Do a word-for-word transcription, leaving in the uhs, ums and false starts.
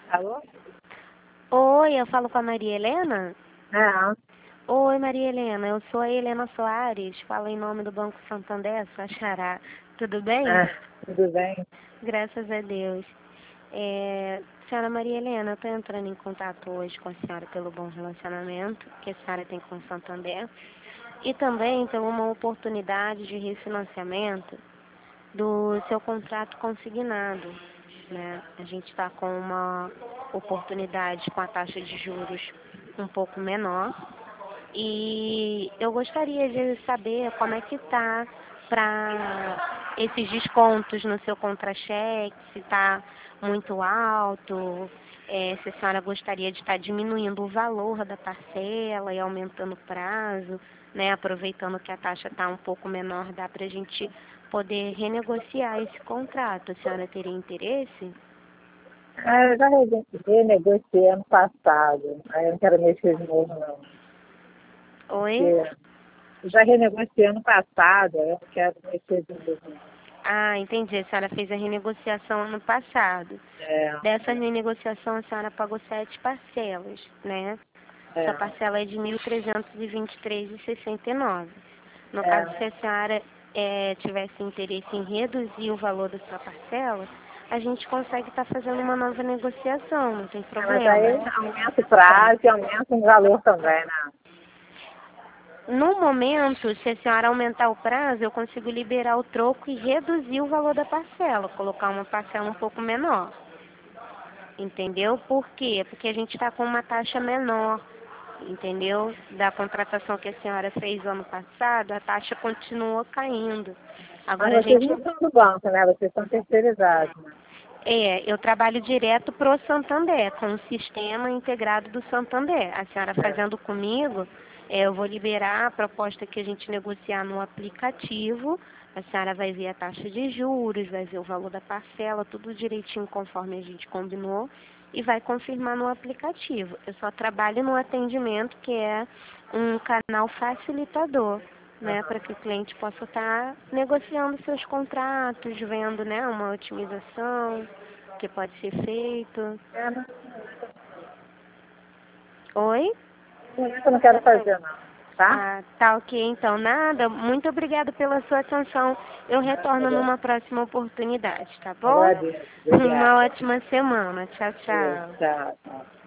Alô? Oi, eu falo com a Maria Helena? É, Oi, Maria Helena, eu sou a Helena Soares, falo em nome do Banco Santander, sua xará. Tudo bem? é, tudo bem? Graças a Deus. É, senhora Maria Helena, eu estou entrando em contato hoje com a senhora pelo bom relacionamento que a senhora tem com o Santander e também por uma oportunidade de refinanciamento do seu contrato consignado, né? A gente está com uma oportunidade com a taxa de juros um pouco menor e eu gostaria de saber como é que está para esses descontos no seu contra-cheque, se está muito alto, é, se a senhora gostaria de estar diminuindo o valor da parcela e aumentando o prazo, né, aproveitando que a taxa está um pouco menor, dá para a gente poder renegociar esse contrato. A senhora teria interesse? É, eu já rene- renegociei ano passado, aí eu não quero mexer de novo, não. Porque Oi? eu já renegociei ano passado, aí eu não quero mexer de novo, não. Ah, entendi. A senhora fez a renegociação ano passado. É, Dessa renegociação, a senhora pagou sete parcelas, né? Sua é, parcela é de mil trezentos e vinte e três reais e sessenta e nove centavos. No caso, se é. a senhora eh, tivesse interesse em reduzir o valor da sua parcela, a gente consegue estar fazendo uma nova negociação, não tem É, mas aí problema. aumenta o prazo e aumenta o valor também, né? No momento, se a senhora aumentar o prazo, eu consigo liberar o troco e reduzir o valor da parcela, colocar uma parcela um pouco menor. Entendeu? Por quê? Porque a gente está com uma taxa menor, entendeu? Da contratação que a senhora fez ano passado, a taxa continua caindo. Mas Agora a vocês gente. não são do banco, né? Vocês são terceirizados, né? É, eu trabalho direto pro Santander, com o sistema integrado do Santander. A senhora É, fazendo comigo, é, eu vou liberar a proposta que a gente negociar no aplicativo. A senhora vai ver a taxa de juros, vai ver o valor da parcela, tudo direitinho conforme a gente combinou e vai confirmar no aplicativo. Eu só trabalho no atendimento, que é um canal facilitador, né, para que o cliente possa estar negociando seus contratos, vendo, né, uma otimização que pode ser feito. é, mas Oi? no momento eu não quero fazer, não. Tá? Ah, tá ok, então nada. Muito obrigada pela sua atenção. Eu retorno Nada. numa próxima oportunidade, tá bom? Agradeço. Uma Obrigada. ótima semana. Tchau, Deus, tchau. tchau, tchau.